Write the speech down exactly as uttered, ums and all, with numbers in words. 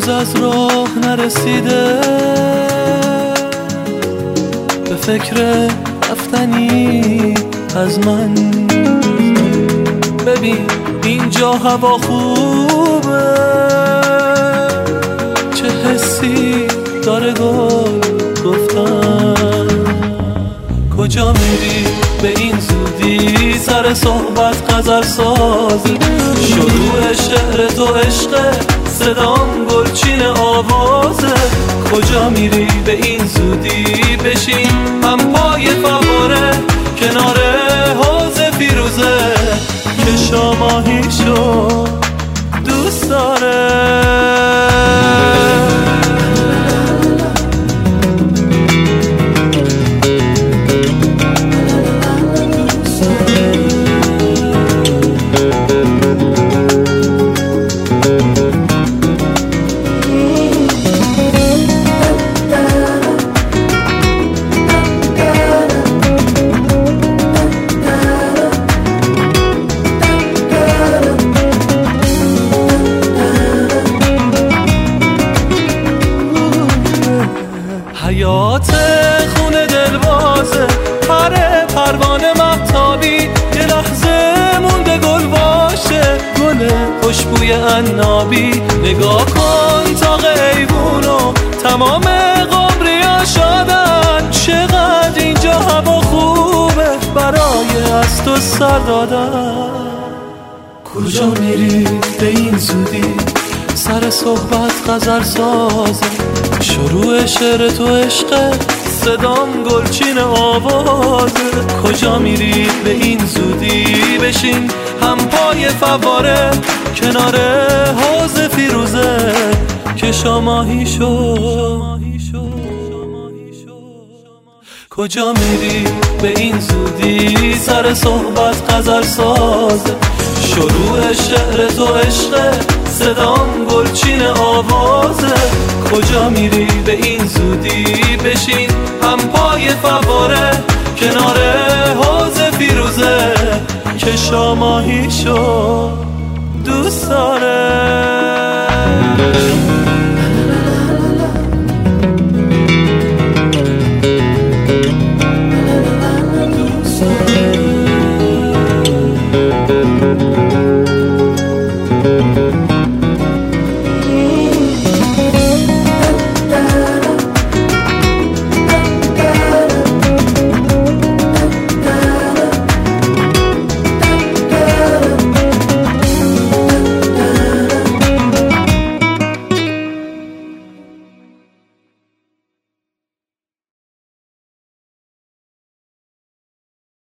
هنوز از راه نرسیده، به فکر رفتنی از من. ببین اینجا هوا خوبه، چه حسی داره گل گفتن. کجا میری به این زودی؟ سر صحبت غزل ساز، شروع شعر تو عشق، صدام گلچین آوازه. کجا میری به این زودی؟ بشین هم پای فواره کنار حوض فیروزه، که شاماهیشو دوست داره. حیات خونه دلوازه، پره پروانه مهتابی، یه لحظه مونده گل باشه، گل خوشبوی عنابی. نگاه کن تا ایوونو تمام قمریا شدن، چقدر اینجا هوا خوبه برای از تو سر دادن. کجا میری به این زودی؟ سر صحبت غزل سازه، شروع شعر تو عشق، صدام گلچین آوازه. کجا میری به این زودی؟ بشین هم پای فواره کنار حوض فیروزه، که شاماهی شو. کجا میری به این زودی؟ سر صحبت غزل سازه، شروع شعر تو عشق، صدام گلچین آوازه. کجا میری به این زودی؟ بشین هم پای فواره کنار حوض فیروزه، که شاماهیشو دوست داره.